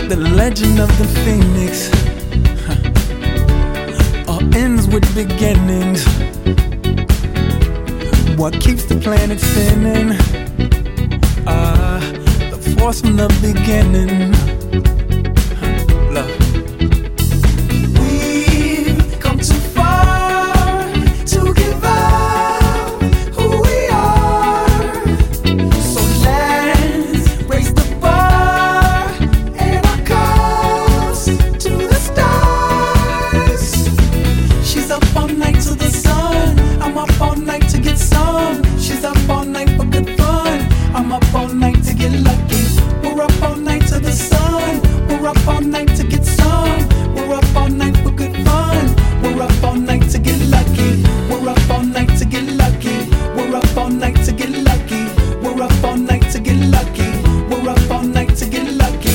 The legend of the phoenix all ends with beginnings. What keeps the planet spinning? The force from the beginning. Love. We've come too far to give up who we are. So let's raise the bar and our cups to the stars. She's up all night to the sun. I'm up all night to get some. She's up all night for good fun. I'm up all night to get lucky. We're up all night to the sun. We're up all night to get some. We're up all night for good fun. We're up all night to get lucky. We're up all night to get lucky. We're up all night to get lucky. We're up all night to get lucky. We're up all night to get lucky.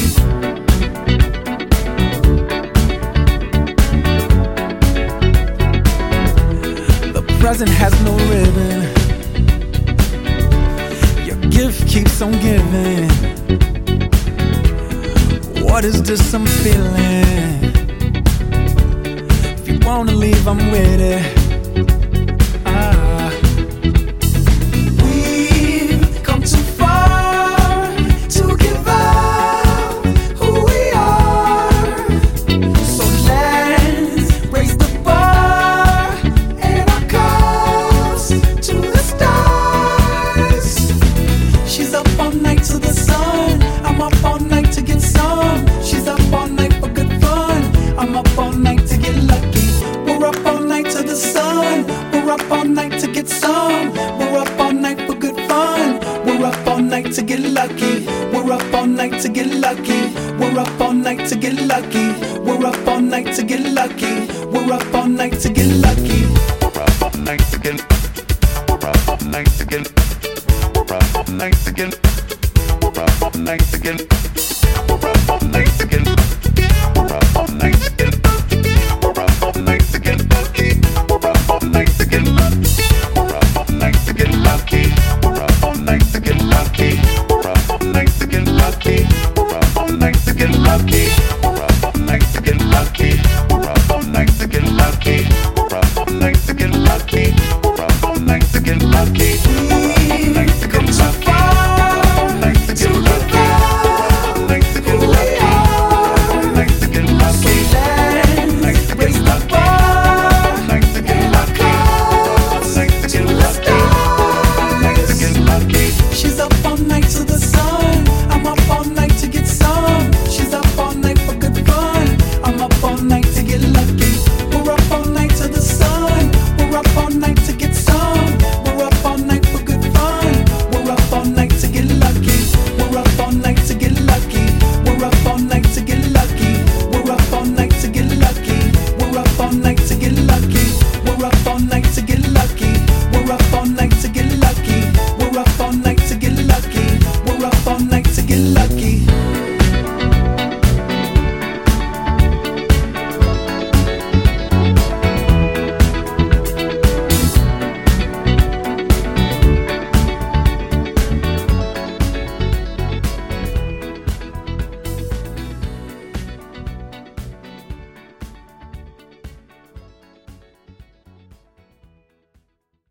The present has no ribbon. Your gift keeps on giving. What is this I'm feeling? If you wanna leave, I'm with it. We've come too far to give up who we are. So let's raise the bar and our cups to the stars. She's up all night to the sun. I'm up all night to get some. She's up all night for good fun. I'm up all night to get lucky. We're up all night to the sun. We're up all night to get some. We're up all night for good fun. We're up all night to get lucky. We're up all night to get lucky. We're up all night to get lucky. We're up all night to get lucky. We're up all night to get lucky. We're up all night to get. We're up all night to get. We're up all night to get. We're up all night to get. We're up all night to get. We're up all night to get. We're up all night to get lucky. We're up all night to get lucky. We're up all night to get lucky. We're up all night to get lucky. We're up all night to get lucky. We're up all night to get lucky.